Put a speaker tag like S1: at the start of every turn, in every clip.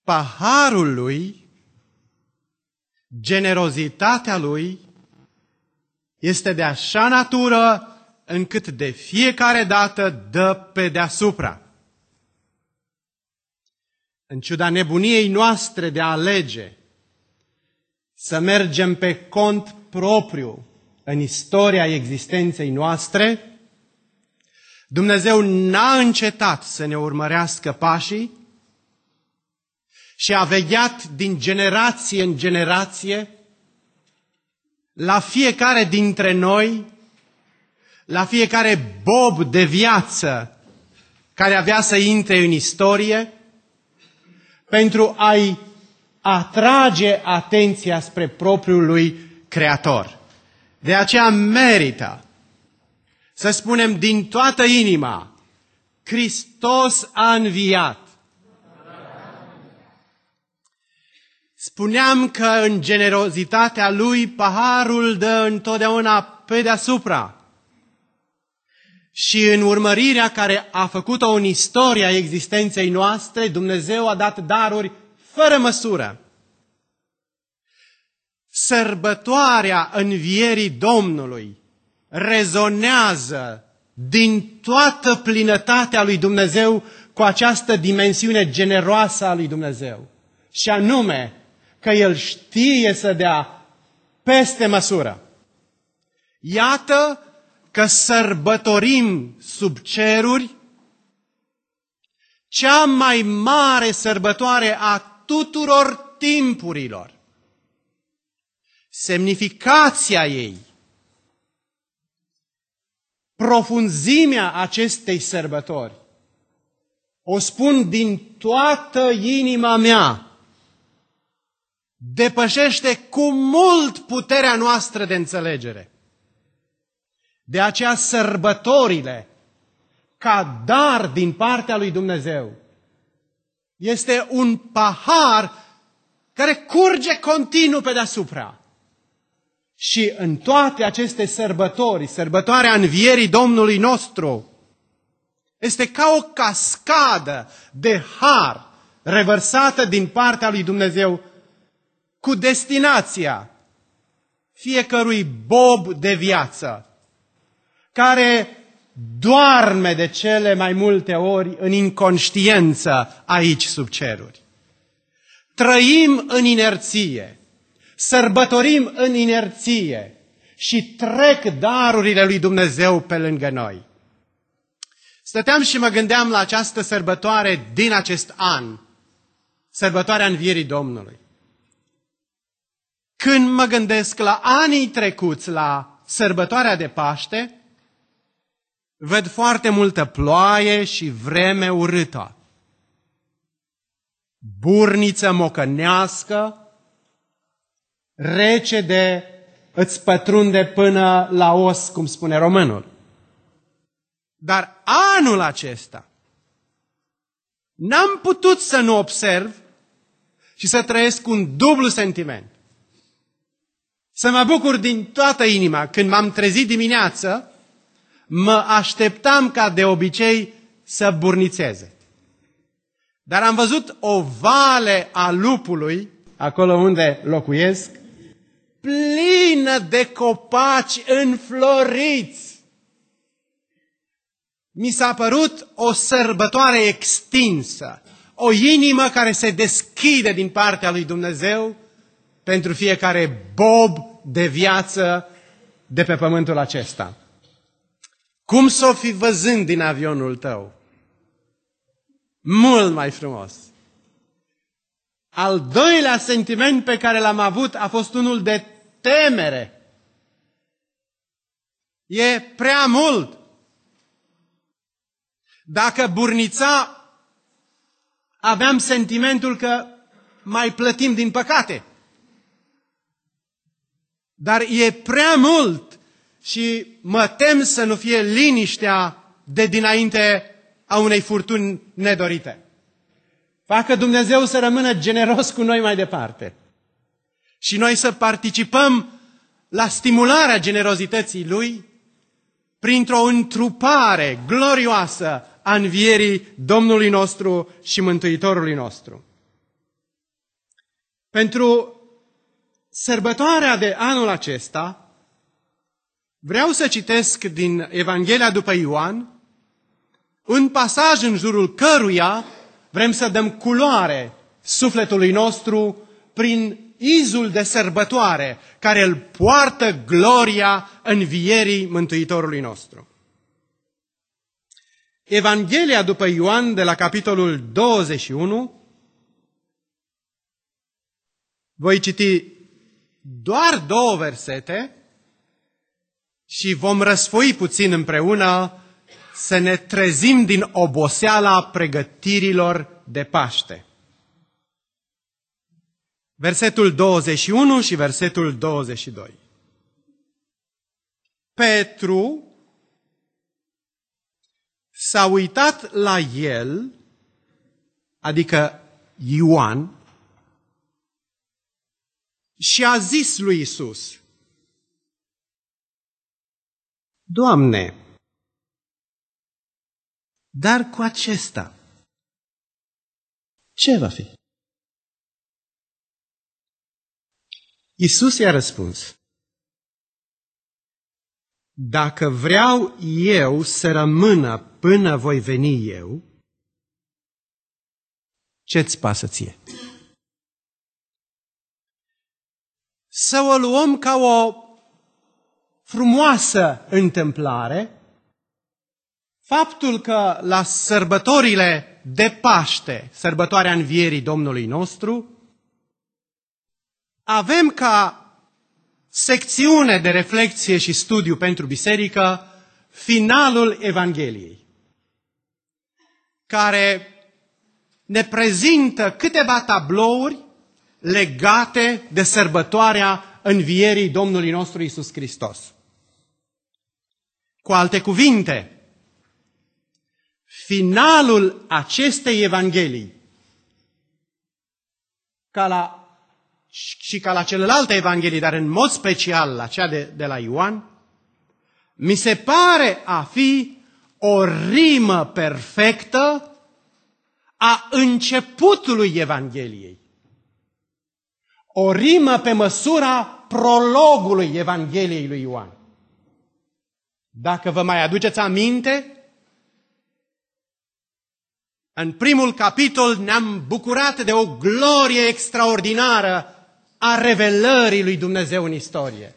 S1: paharul lui, generozitatea lui, este de așa natură încât de fiecare dată dă pe deasupra. În ciuda nebuniei noastre de a alege să mergem pe cont propriu în istoria existenței noastre, Dumnezeu n-a încetat să ne urmărească pașii și a vegheat din generație în generație la fiecare dintre noi, la fiecare bob de viață care avea să intre în istorie, pentru a-i atrage atenția spre propriul lui Creator. De aceea merită să spunem din toată inima, Hristos a înviat. Spuneam că în generozitatea lui paharul dă întotdeauna pe deasupra. Și în urmărirea care a făcut-o în istoria existenței noastre, Dumnezeu a dat daruri fără măsură. Sărbătoarea învierii Domnului rezonează din toată plinătatea lui Dumnezeu cu această dimensiune generoasă a lui Dumnezeu. Și anume că El știe să dea peste măsură. Iată că sărbătorim sub ceruri cea mai mare sărbătoare a tuturor timpurilor. Semnificația ei, profunzimea acestei sărbători, o spun din toată inima mea, depășește cu mult puterea noastră de înțelegere. De aceea sărbătorile, ca dar din partea lui Dumnezeu, este un pahar care curge continuu pe deasupra. Și în toate aceste sărbători, sărbătoarea învierii Domnului nostru, este ca o cascadă de har revărsată din partea lui Dumnezeu cu destinația fiecărui bob de viață, care doarme de cele mai multe ori în inconștiență aici sub ceruri. Trăim în inerție, sărbătorim în inerție și trec darurile lui Dumnezeu pe lângă noi. Stăteam și mă gândeam la această sărbătoare din acest an, sărbătoarea învierii Domnului. Când mă gândesc la anii trecuți, la sărbătoarea de Paște, văd foarte multă ploaie și vreme urâtă. Burniță mocănească, rece de îți pătrunde până la os, cum spune românul. Dar anul acesta n-am putut să nu observ și să trăiesc un dublu sentiment. Să mă bucur din toată inima când m-am trezit dimineață, mă așteptam ca de obicei să burnițeze. Dar am văzut o vale a lupului, acolo unde locuiesc, plină de copaci înfloriți. Mi s-a părut o sărbătoare extinsă, o inimă care se deschide din partea lui Dumnezeu pentru fiecare bob de viață de pe pământul acesta. Cum s-o fi văzând din avionul tău? Mult mai frumos. Al doilea sentiment pe care l-am avut a fost unul de temere. E prea mult. Dacă burnița, aveam sentimentul că mai plătim din păcate. Dar e prea mult și mă tem să nu fie liniștea de dinainte a unei furtuni nedorite. Facă Dumnezeu să rămână generos cu noi mai departe. Și noi să participăm la stimularea generozității Lui printr-o întrupare glorioasă a învierii Domnului nostru și Mântuitorului nostru. Pentru sărbătoarea de anul acesta, vreau să citesc din Evanghelia după Ioan un pasaj în jurul căruia vrem să dăm culoare sufletului nostru prin izul de sărbătoare care îl poartă gloria învierii Mântuitorului nostru. Evanghelia după Ioan de la capitolul 21, voi citi doar 2 versete și vom răsfoi puțin împreună să ne trezim din oboseala pregătirilor de Paște. Versetul 21 și versetul 22. Petru s-a uitat la el, adică Ioan, și a zis lui Iisus: Doamne, dar cu acesta ce va fi? Iisus i-a răspuns: Dacă vreau eu să rămână până voi veni eu, ce-ți pasă ție? Să o luăm ca o frumoasă întâmplare, faptul că la sărbătorile de Paște, sărbătoarea învierii Domnului nostru, avem ca secțiune de reflexie și studiu pentru biserică finalul Evangheliei, care ne prezintă câteva tablouri legate de sărbătoarea învierii Domnului nostru Iisus Hristos. Cu alte cuvinte, finalul acestei Evanghelii, ca la celelalte Evanghelii, dar în mod special la cea de la Ioan, mi se pare a fi o rimă perfectă a începutului Evangheliei. O rimă pe măsura prologului Evangheliei lui Ioan. Dacă vă mai aduceți aminte, în primul capitol ne-am bucurat de o glorie extraordinară a revelării lui Dumnezeu în istorie.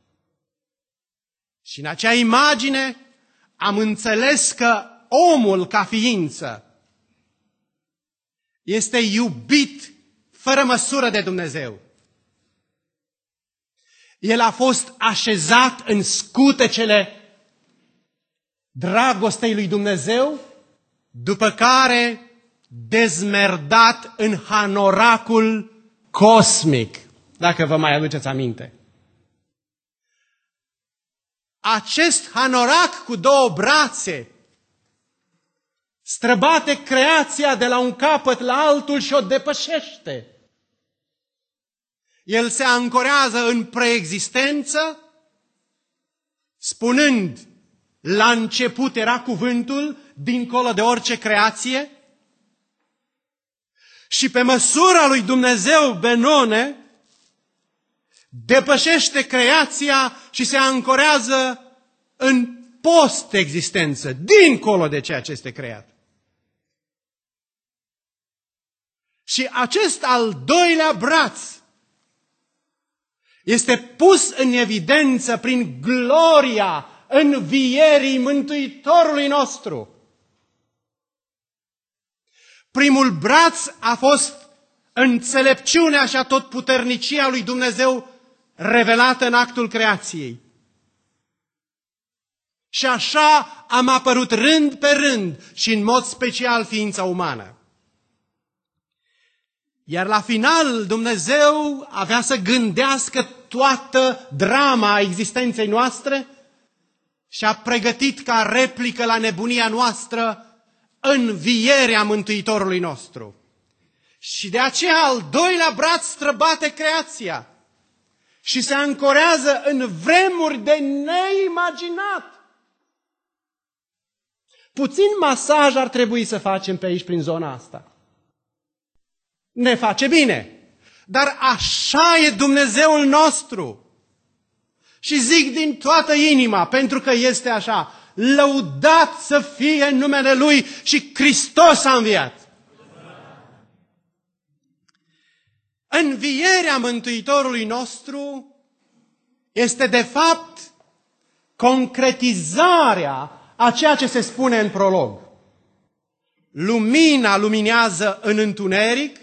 S1: Și în acea imagine am înțeles că omul ca ființă este iubit fără măsură de Dumnezeu. El a fost așezat în scutecele dragostei lui Dumnezeu, după care dezmerdat în hanoracul cosmic, dacă vă mai aduceți aminte. Acest hanorac cu 2 brațe străbate creația de la un capăt la altul și o depășește. El se ancorează în preexistență, spunând: la început era cuvântul, dincolo de orice creație, și pe măsura lui Dumnezeu Benone depășește creația și se ancorează în post-existență, dincolo de ceea ce este creat. Și acest al doilea braț este pus în evidență prin gloria învierii Mântuitorului nostru. Primul braț a fost înțelepciunea și atotputernicia lui Dumnezeu revelată în actul creației. Și așa am apărut rând pe rând și în mod special ființa umană. Iar la final Dumnezeu avea să gândească toată drama existenței noastre și a pregătit ca replică la nebunia noastră învierea Mântuitorului nostru. Și de aceea al doilea braț străbate creația și se ancorează în vremuri de neimaginat. Puțin masaj ar trebui să facem pe aici, prin zona asta. Ne face bine. Dar așa e Dumnezeul nostru. Și zic din toată inima, pentru că este așa, lăudat să fie numele Lui și Hristos a înviat. Învierea Mântuitorului nostru este de fapt concretizarea a ceea ce se spune în prolog. Lumina luminează în întuneric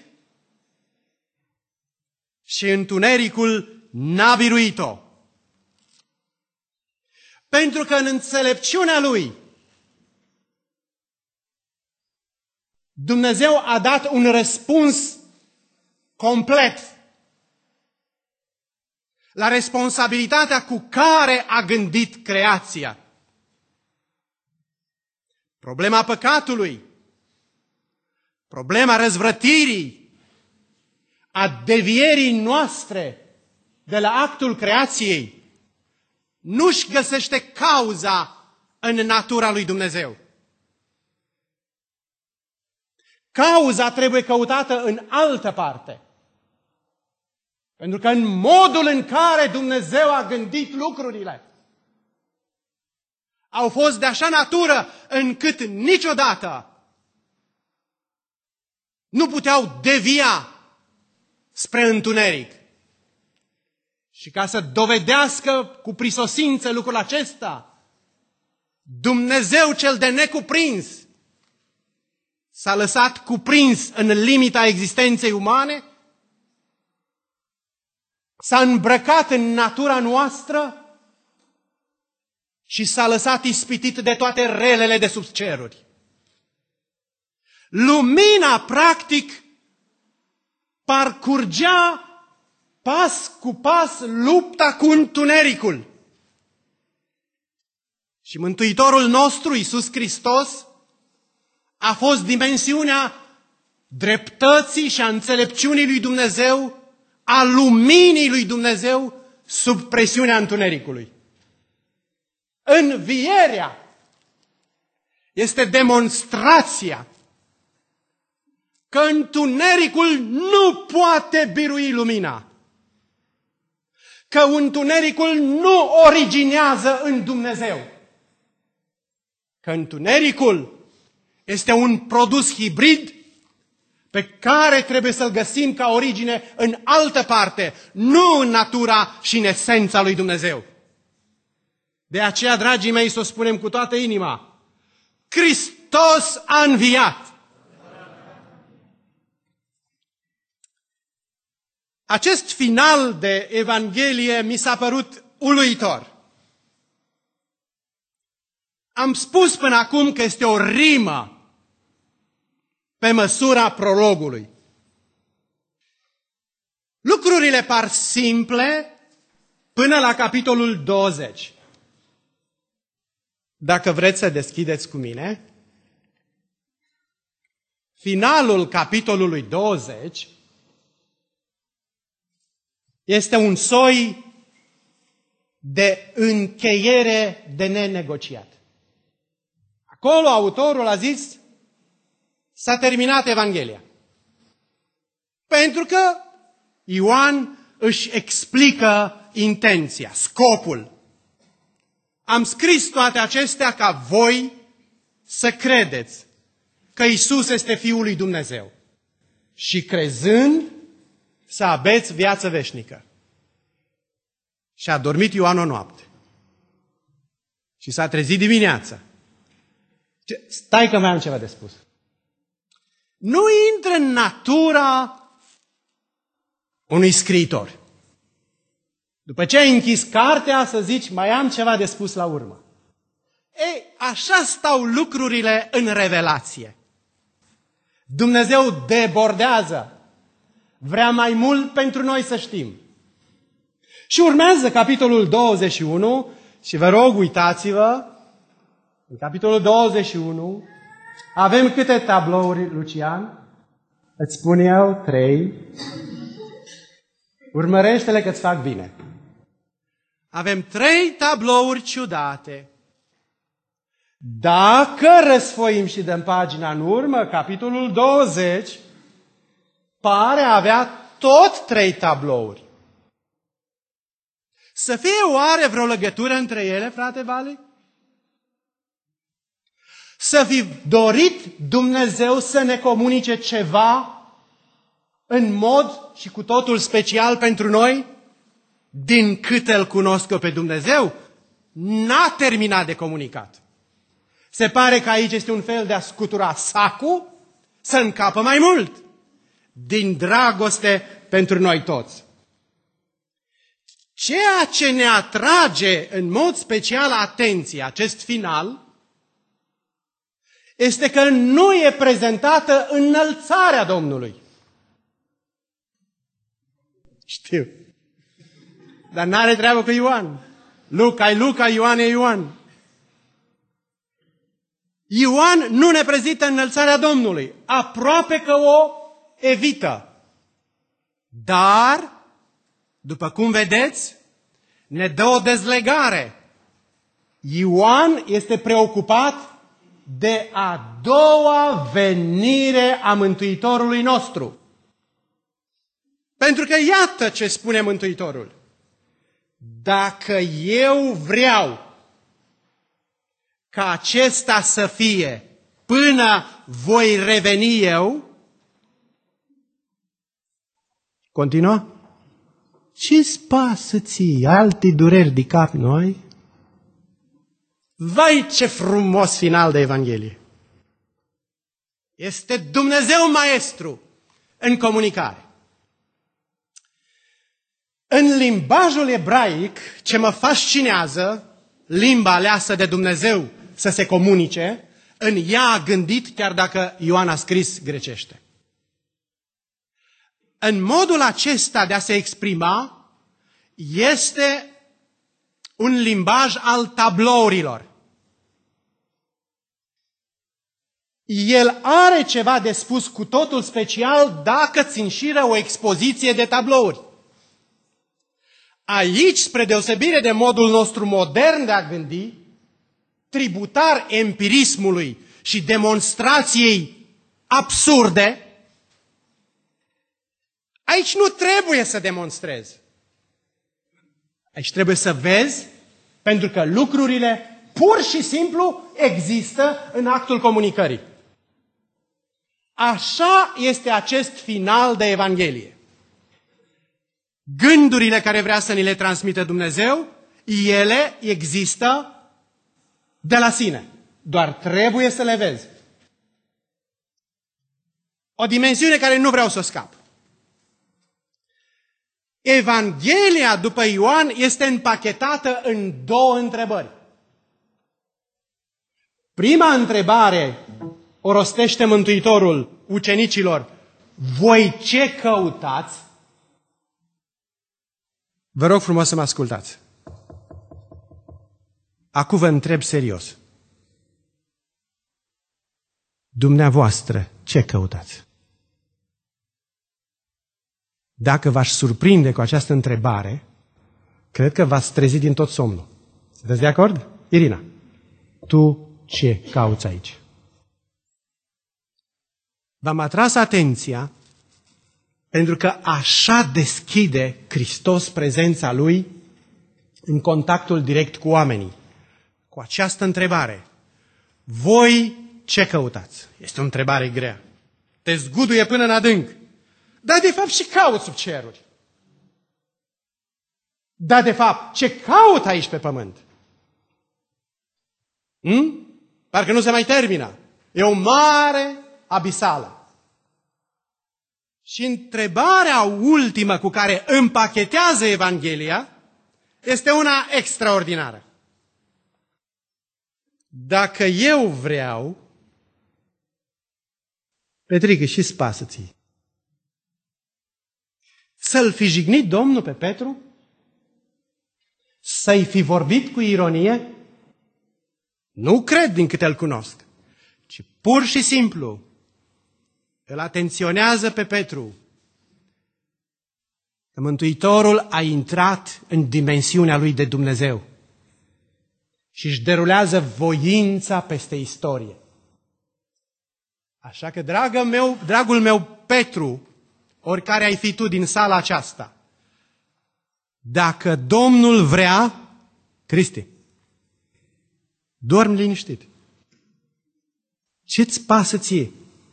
S1: și întunericul n-a biruit-o. Pentru că în înțelepciunea Lui Dumnezeu a dat un răspuns complet la responsabilitatea cu care a gândit creația. Problema păcatului, problema răzvrătirii, a devierii noastre de la actul creației, nu-și găsește cauza în natura lui Dumnezeu. Cauza trebuie căutată în altă parte. Pentru că în modul în care Dumnezeu a gândit lucrurile, au fost de așa natură încât niciodată nu puteau devia spre întuneric. Și ca să dovedească cu prisosință lucrul acesta, Dumnezeu cel de necuprins s-a lăsat cuprins în limita existenței umane, s-a îmbrăcat în natura noastră și s-a lăsat ispitit de toate relele de sub ceruri. Lumina, practic, parcurgea pas cu pas lupta cu întunericul. Și Mântuitorul nostru, Iisus Hristos, a fost dimensiunea dreptății și a înțelepciunii lui Dumnezeu, a luminii lui Dumnezeu sub presiunea întunericului. Învierea este demonstrația că întunericul nu poate birui lumina, că întunericul nu originează în Dumnezeu, că întunericul este un produs hibrid pe care trebuie să-l găsim ca origine în altă parte, nu în natura și în esența lui Dumnezeu. De aceea, dragii mei, să o spunem cu toată inima, Hristos a înviat. Acest final de Evanghelie mi s-a părut uluitor. Am spus până acum că este o rimă pe măsura prologului. Lucrurile par simple până la capitolul 20. Dacă vreți să deschideți cu mine, finalul capitolului 20 este un soi de încheiere de nenegociat. Acolo autorul a zis, s-a terminat Evanghelia. Pentru că Ioan își explică intenția, scopul. Am scris toate acestea ca voi să credeți că Iisus este Fiul lui Dumnezeu și crezând să aveți viață veșnică. Și a dormit Ioan o noapte. Și s-a trezit dimineața. Stai că mai am ceva de spus. Nu intră în natura unui scriitor. După ce ai închis cartea, să zici, mai am ceva de spus la urmă. Ei, așa stau lucrurile în revelație. Dumnezeu debordează. Vrea mai mult pentru noi să știm. Și urmează capitolul 21 și vă rog, uitați-vă, în capitolul 21 avem câte tablouri, Lucian? Îți spun eu 3. Urmărește-le că-ți fac bine. Avem 3 tablouri ciudate. Dacă răsfoim și dăm pagina în urmă, capitolul 20 pare a avea tot 3 tablouri. Să fie oare vreo legătură între ele, frate Vali? Să fi dorit Dumnezeu să ne comunice ceva în mod și cu totul special pentru noi? Din cât îl cunosc eu pe Dumnezeu, n-a terminat de comunicat. Se pare că aici este un fel de a scutura sacul să încapă mai mult, din dragoste pentru noi toți. Ceea ce ne atrage în mod special atenția, acest final, este că nu e prezentată înălțarea Domnului. Știu. Dar n-are treabă cu Ioan. Luca e Luca, Ioan e Ioan. Ioan nu ne prezintă înălțarea Domnului. Aproape că o evită. Dar, după cum vedeți, ne dă o dezlegare. Ioan este preocupat de a doua venire a Mântuitorului nostru. Pentru că iată ce spune Mântuitorul. Dacă eu vreau ca acesta să fie până voi reveni eu, continuă, ce-ți pasă ție, alte dureri de cap noi? Vai, ce frumos final de Evanghelie! Este Dumnezeu maestru în comunicare. În limbajul ebraic, ce mă fascinează, limba aleasă de Dumnezeu să se comunice, în ea a gândit, chiar dacă Ioan a scris grecește. În modul acesta de a se exprima, este un limbaj al tablourilor. El are ceva de spus cu totul special dacă îți înșiră o expoziție de tablouri. Aici, spre deosebire de modul nostru modern de a gândi, tributar empirismului și demonstrației absurde, aici nu trebuie să demonstrezi. Aici trebuie să vezi, pentru că lucrurile pur și simplu există în actul comunicării. Așa este acest final de Evanghelie. Gândurile care vrea să ni le transmită Dumnezeu, ele există de la sine. Doar trebuie să le vezi. O dimensiune care nu vreau să o scap. Evanghelia după Ioan este împachetată în 2 întrebări. Prima întrebare o rostește Mântuitorul ucenicilor. Voi ce căutați? Vă rog frumos să mă ascultați. Acum vă întreb serios. Dumneavoastră, ce căutați? Dacă v-aș surprinde cu această întrebare, cred că v-ați trezit din tot somnul. Sunteți de acord? Irina, tu ce cauți aici? V-am atras atenția pentru că așa deschide Hristos prezența Lui în contactul direct cu oamenii. Cu această întrebare. Voi ce căutați? Este o întrebare grea. Te zguduie până în adânc. Dar de fapt ce cauți sub ceruri? Dar de fapt ce caut aici pe pământ? Parcă nu se mai termină. E o mare abisală. Și întrebarea ultimă cu care împachetează Evanghelia este una extraordinară. Dacă eu vreau, Petrică, și-ți pasă ție? Să-l fi jignit Domnul pe Petru? Să-i fi vorbit cu ironie? Nu cred din câte îl cunosc, ci pur și simplu îl atenționează pe Petru. Că Mântuitorul a intrat în dimensiunea lui de Dumnezeu și își derulează voința peste istorie. Așa că, dragul meu Petru, oricare ai fi tu din sala aceasta, dacă Domnul vrea, Cristi, dormi liniștit. Ce-ți pasă ție?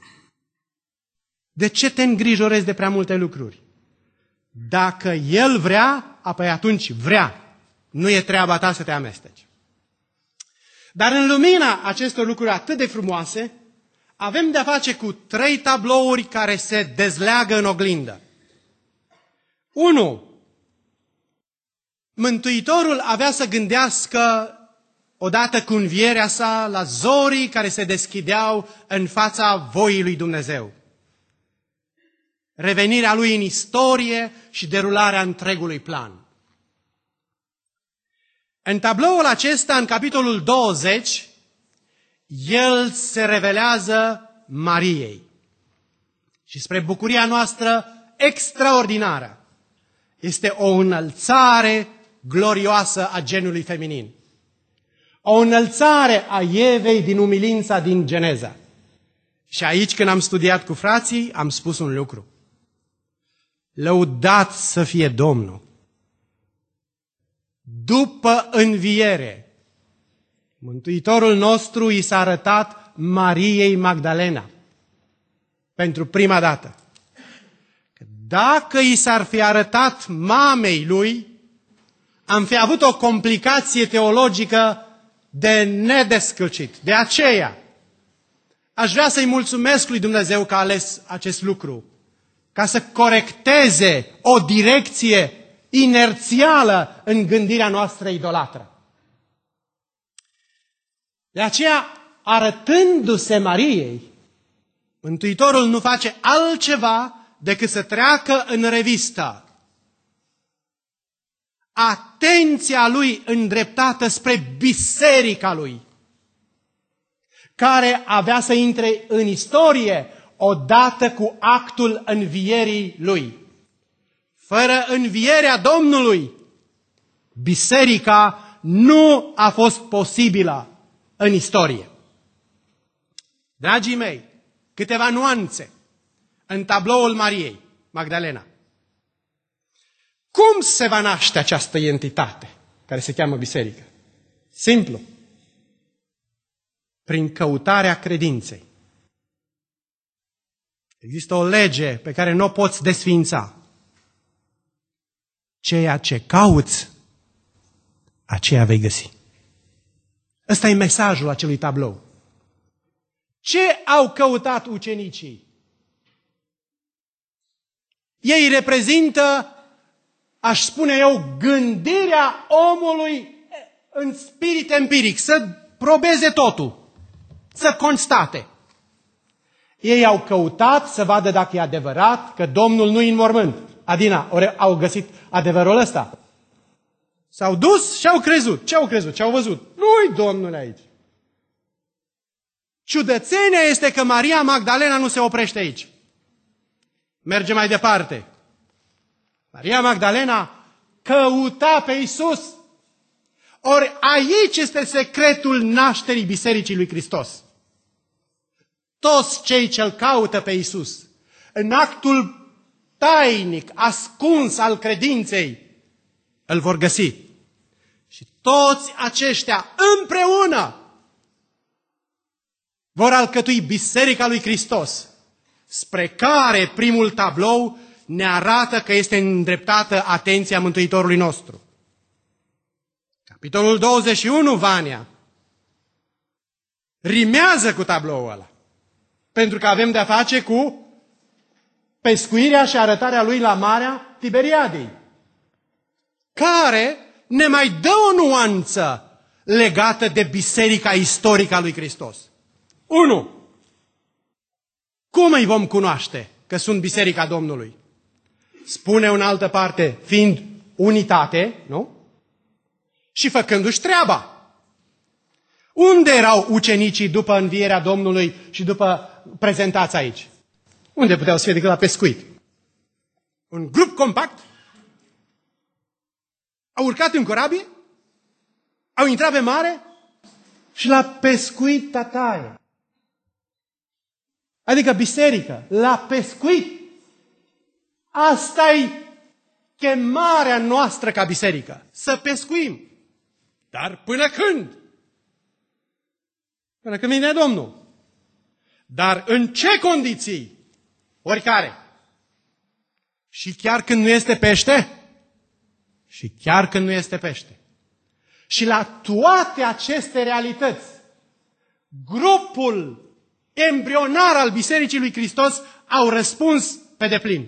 S1: De ce te îngrijorezi de prea multe lucruri? Dacă El vrea, apoi atunci vrea. Nu e treaba ta să te amesteci. Dar în lumina acestor lucruri atât de frumoase, avem de-a face cu 3 tablouri care se dezleagă în oglindă. 1. Mântuitorul avea să gândească, odată cu învierea sa, la zorii care se deschideau în fața voii lui Dumnezeu. Revenirea lui în istorie și derularea întregului plan. În tabloul acesta, în capitolul 20, el se revelează Mariei. Și spre bucuria noastră extraordinară, este o înălțare glorioasă a genului feminin. O înălțare a Evei din umilința din Geneza. Și aici, când am studiat cu frații, am spus un lucru. Lăudat să fie Domnul! După înviere, Mântuitorul nostru i s-a arătat Mariei Magdalena pentru prima dată. Dacă i s-ar fi arătat mamei lui, am fi avut o complicație teologică de nedescălcit. De aceea, aș vrea să-i mulțumesc lui Dumnezeu că a ales acest lucru, ca să corecteze o direcție inerțială în gândirea noastră idolatră. De aceea, arătându-se Mariei, Mântuitorul nu face altceva decât să treacă în revistă atenția lui îndreptată spre biserica lui, care avea să intre în istorie odată cu actul învierii lui. Fără învierea Domnului, biserica nu a fost posibilă în istorie. Dragii mei, câteva nuanțe în tabloul Mariei Magdalena. Cum se va naște această entitate care se cheamă biserică? Simplu. Prin căutarea credinței. Există o lege pe care nu o poți desființa. Ceea ce cauți, aceea vei găsi. Ăsta e mesajul acelui tablou. Ce au căutat ucenicii? Ei reprezintă, aș spune eu, gândirea omului în spirit empiric, să probeze totul, să constate. Ei au căutat să vadă dacă e adevărat că Domnul nu e în mormânt. Adina, ori au găsit adevărul ăsta? S-au dus și au crezut. Ce au crezut? Ce au văzut? Nu-i Domnul aici. Ciudățenia este că Maria Magdalena nu se oprește aici. Merge mai departe. Maria Magdalena căuta pe Iisus. Ori aici este secretul nașterii Bisericii lui Hristos. Toți cei ce-L caută pe Iisus, în actul tainic, ascuns al credinței, îl vor găsi. Și toți aceștia împreună vor alcătui Biserica lui Hristos, spre care primul tablou ne arată că este îndreptată atenția Mântuitorului nostru. Capitolul 21, Vania, rimează cu tabloul ăla, pentru că avem de-a face cu pescuirea și arătarea lui la Marea Tiberiadei, care ne mai dă o nuanță legată de biserica istorică a lui Hristos. 1. Cum îi vom cunoaște că sunt biserica Domnului? Spune în altă parte, fiind unitate, nu? Și făcându-și treaba. Unde erau ucenicii după învierea Domnului și după prezentați aici? Unde puteau să fie decât la pescuit? Un grup compact? Au urcat în corabie? Au intrat pe mare? Și la pescuit tataie. Adică biserică, la pescuit. Asta e chemarea noastră ca biserică, să pescuim. Dar până când? Până când vine Domnul. Dar în ce condiții? Oricare. Și chiar când nu este pește? Și chiar când nu este pește. Și la toate aceste realități, grupul embrionar al Bisericii lui Hristos au răspuns pe deplin.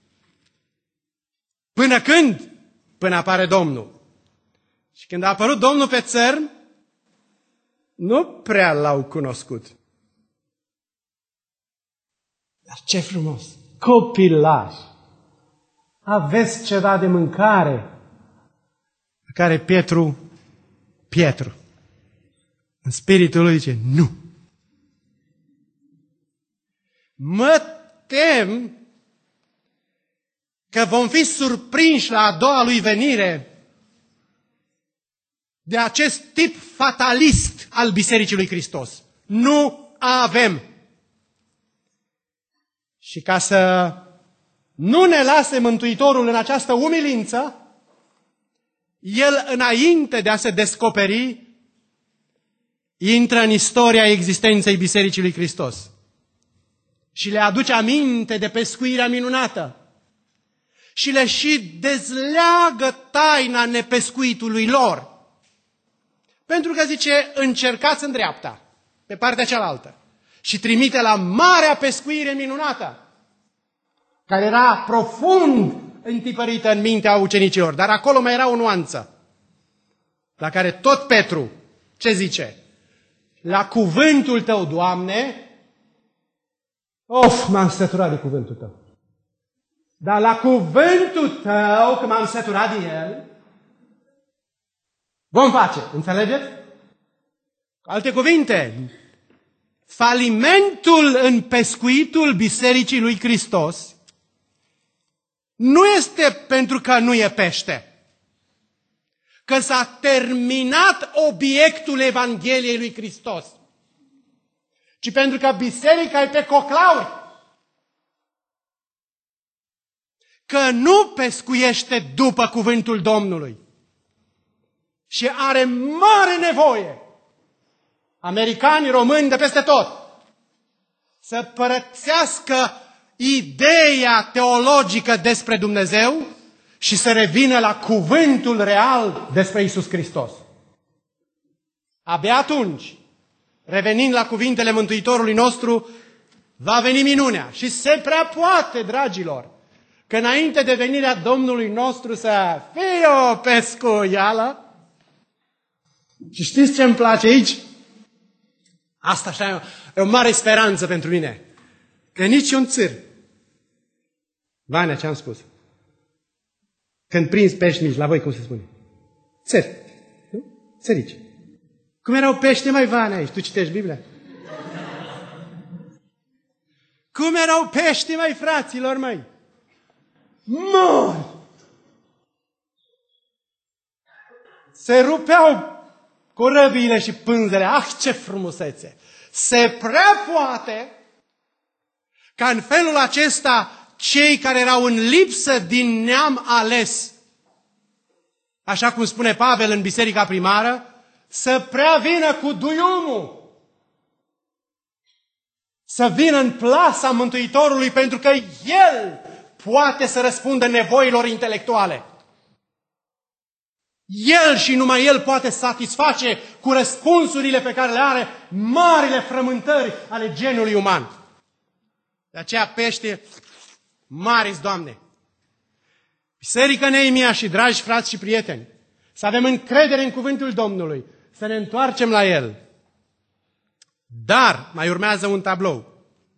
S1: Până când? Până apare Domnul. Și când a apărut Domnul pe țărm, nu prea l-au cunoscut. Dar ce frumos! Copilași! Aveți ceva de mâncare? Pe care Pietru, în spiritul lui zice, nu. Mă tem că vom fi surprinși la a doua lui venire de acest tip fatalist al Bisericii lui Hristos. Nu avem. Și ca să nu ne lase Mântuitorul în această umilință, El, înainte de a se descoperi, intră în istoria existenței Bisericii lui Hristos și le aduce aminte de pescuirea minunată și le și dezleagă taina nepescuitului lor. Pentru că zice, încercați în dreapta, pe partea cealaltă, și trimite la marea pescuire minunată, care era profund întipărită în mintea ucenicilor, dar acolo mai era o nuanță, la care tot Petru, ce zice? La cuvântul Tău, Doamne, m-am săturat de cuvântul Tău. Dar la cuvântul Tău, că m-am săturat de el, vom face. Înțelegeți? Cu alte cuvinte, falimentul în pescuitul Bisericii lui Hristos nu este pentru că nu e pește, că s-a terminat obiectul Evangheliei lui Hristos, ci pentru că biserica e pe coclauri, că nu pescuiește după cuvântul Domnului și are mare nevoie, americani, români, de peste tot, să părățească ideea teologică despre Dumnezeu și să revină la cuvântul real despre Iisus Hristos. Abia atunci, revenind la cuvintele Mântuitorului nostru, va veni minunea. Și se prea poate, dragilor, că înainte de venirea Domnului nostru să fie o pescuială. Și știți ce îmi place aici? Asta așa e o mare speranță pentru mine. Că nici un țâr. Vania, ce am spus? Când prinzi pești mici, la voi cum se spune? Țări. Nu? Țărici. Cum erau pește, mai Vania, aici? Tu citești Biblia? Cum erau pește, mai fraților, mai? Mori! Se rupeau corăbiile și pânzele. Ah, ce frumusețe! Se prea poate ca în felul acesta cei care erau în lipsă din neam ales, așa cum spune Pavel în biserica primară, să prea vină cu duiumul, să vină în plasa Mântuitorului, pentru că El poate să răspundă nevoilor intelectuale. El și numai El poate satisface cu răspunsurile pe care le are marile frământări ale genului uman. De aceea pește mari, Doamne! Biserică Neemia și dragi frați și prieteni, să avem încredere în cuvântul Domnului, să ne întoarcem la El. Dar mai urmează un tablou.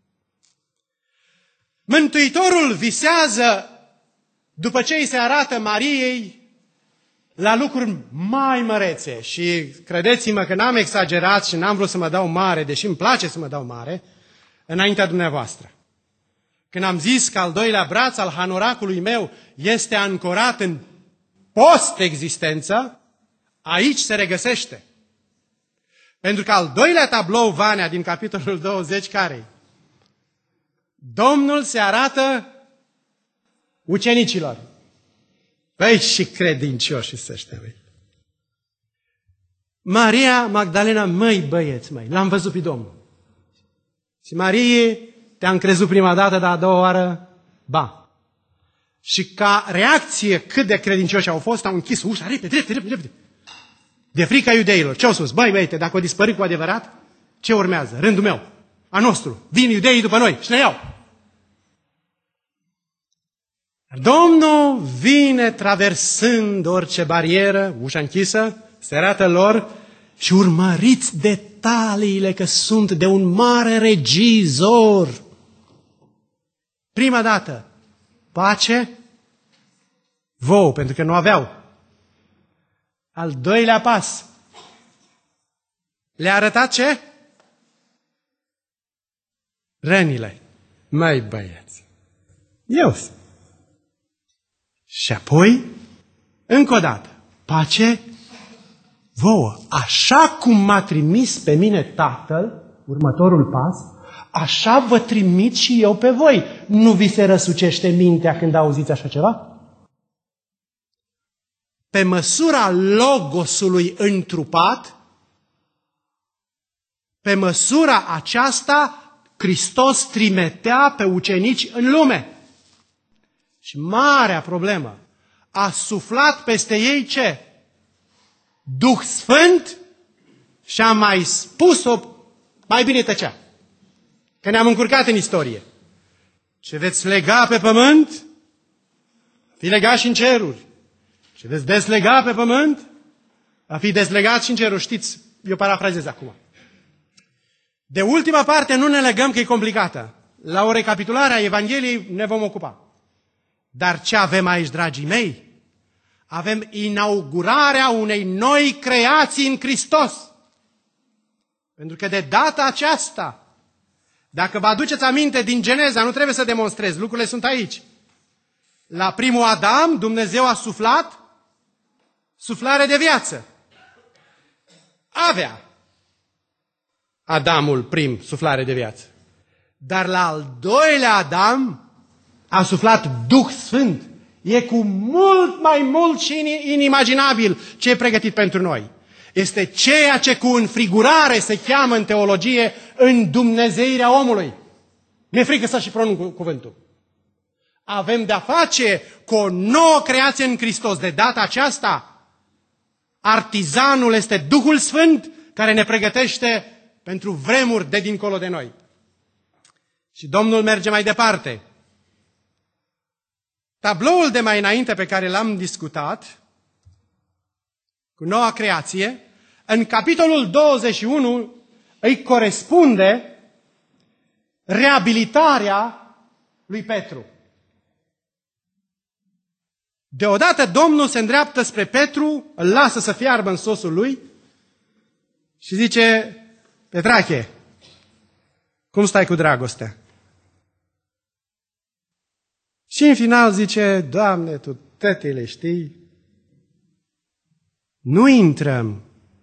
S1: Mântuitorul visează, după ce îi se arată Mariei, la lucruri mai mărețe. Și credeți-mă că n-am exagerat și n-am vrut să mă dau mare, deși îmi place să mă dau mare, înaintea dumneavoastră. Când am zis că al doilea braț al hanoracului meu este ancorat în post-existență, aici se regăsește. Pentru că al doilea tablou, Vania, din capitolul 20, care-i? Domnul se arată ucenicilor. Băi, și credincioși să ăștia, băi. Maria Magdalena, măi băieți, măi, l-am văzut pe Domnul. Și Marie, te-am crezut prima dată, dar a doua oară, ba. Și ca reacție cât de credincioși au fost, au închis ușa, repede. De frica iudeilor. Ce au spus? Băi, băiete, dacă o dispări cu adevărat, ce urmează? Rândul meu, a nostru. Vin iudeii după noi și ne iau. Domnul vine traversând orice barieră, ușa închisă, se arată lor și urmăriți detaliile că sunt de un mare regizor. Prima dată, pace, vouă, pentru că nu aveau. Al doilea pas, le-a arătat ce? Rănile. Măi băieți, eu sunt. Și apoi, încă o dată, pace, vouă. Așa cum m-a trimis pe mine Tatăl, următorul pas, așa vă trimit și eu pe voi. Nu vi se răsucește mintea când auziți așa ceva? Pe măsura logosului întrupat, pe măsura aceasta, Hristos trimitea pe ucenici în lume. Și marea problemă, a suflat peste ei ce? Duh Sfânt și a mai spus-o, mai bine tăcea. Că ne-am încurcat în istorie. Ce veți lega pe pământ, fi legat și în ceruri. Ce veți deslega pe pământ, va fi deslegat și în ceruri. Știți, eu parafrazez acum. De ultima parte nu ne legăm că e complicată. La o recapitulare a Evangheliei ne vom ocupa. Dar ce avem aici, dragii mei? Avem inaugurarea unei noi creații în Hristos. Pentru că de data aceasta, dacă vă aduceți aminte din Geneza, nu trebuie să demonstrez, lucrurile sunt aici. La primul Adam, Dumnezeu a suflat suflare de viață. Avea Adamul prim suflare de viață. Dar la al doilea Adam a suflat Duh Sfânt. E cu mult mai mult și inimaginabil ce e pregătit pentru noi. Este ceea ce cu înfrigurare se cheamă în teologie îndumnezeirea omului. Mi-e frică să și pronunț cuvântul. Avem de-a face cu o nouă creație în Hristos. De data aceasta, artizanul este Duhul Sfânt care ne pregătește pentru vremuri de dincolo de noi. Și Domnul merge mai departe. Tabloul de mai înainte pe care l-am discutat, cu noua creație, în capitolul 21 îi corespunde reabilitarea lui Petru. Deodată Domnul se îndreaptă spre Petru, îl lasă să fiarbă în sosul lui și zice: Petrache, cum stai cu dragostea? Și în final zice: Doamne, Tu toate le știi. Nu intrăm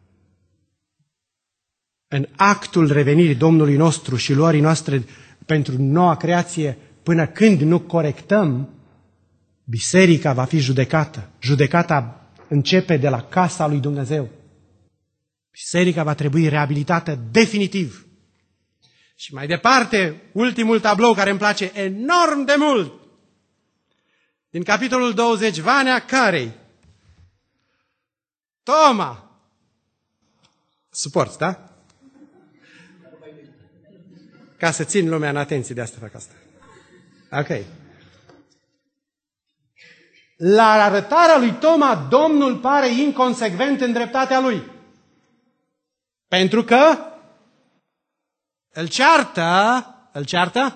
S1: în actul revenirii Domnului nostru și luării noastre pentru noua creație până când nu corectăm. Biserica va fi judecată. Judecata începe de la casa lui Dumnezeu. Biserica va trebui reabilitată definitiv. Și mai departe, ultimul tablou care îmi place enorm de mult, din capitolul 20, Vanea carei? Toma. Suporți, da? Ca să țin lumea în atenție, de asta fac asta. Ok. La arătarea lui Toma, Domnul pare inconsecvent în dreptatea lui. Pentru că îl ceartă,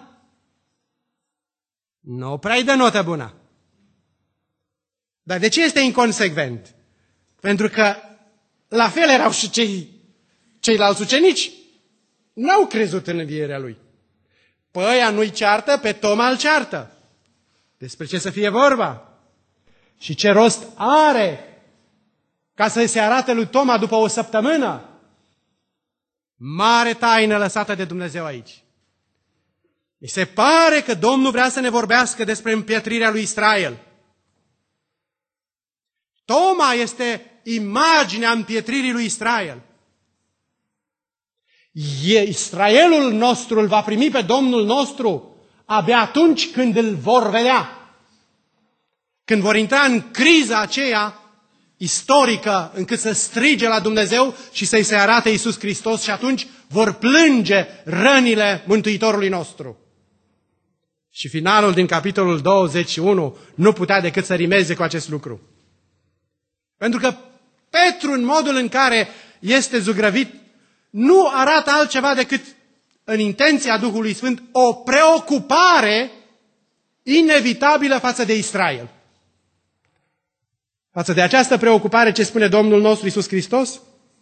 S1: nu prea-i dă notă bună. Dar de ce este inconsecvent? Pentru că la fel erau și ceilalți ucenici. N-au crezut în învierea lui. Pe ăia nu-i ceartă, pe Toma îl ceartă. Despre ce să fie vorba? Și ce rost are ca să se arate lui Toma după o săptămână? Mare taină lăsată de Dumnezeu aici. Mi se pare că Domnul vrea să ne vorbească despre împietrirea lui Israel. Toma este imaginea împietririi lui Israel. Israelul nostru îl va primi pe Domnul nostru abia atunci când îl vor vedea. Când vor intra în criza aceea istorică încât să strige la Dumnezeu și să-i se arate Iisus Hristos și atunci vor plânge rănile Mântuitorului nostru. Și finalul din capitolul 21 nu putea decât să rimeze cu acest lucru. Pentru că Petru, în modul în care este zugrăvit, nu arată altceva decât, în intenția Duhului Sfânt, o preocupare inevitabilă față de Israel. Față de această preocupare, ce spune Domnul nostru Iisus Hristos?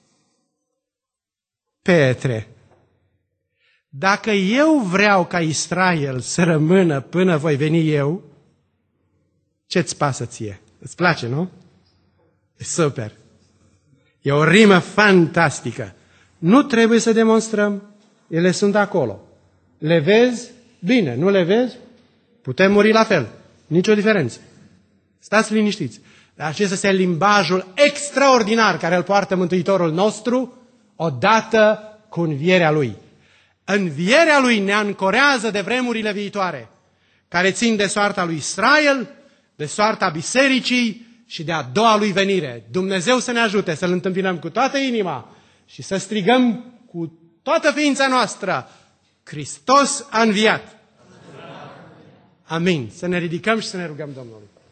S1: Petre, dacă eu vreau ca Israel să rămână până voi veni eu, ce-ți pasă ție? Îți place, nu? E super. E o rimă fantastică. Nu trebuie să demonstrăm. Ele sunt acolo. Le vezi? Bine. Nu le vezi? Putem muri la fel. Nicio diferență. Stați liniștiți. Dar acesta este limbajul extraordinar care îl poartă Mântuitorul nostru odată cu învierea Lui. Învierea Lui ne ancorează de vremurile viitoare, care țin de soarta lui Israel, de soarta bisericii și de a doua Lui venire. Dumnezeu să ne ajute să-L întâmpinăm cu toată inima și să strigăm cu toată ființa noastră: Hristos a înviat! Amin. Să ne ridicăm și să ne rugăm Domnului.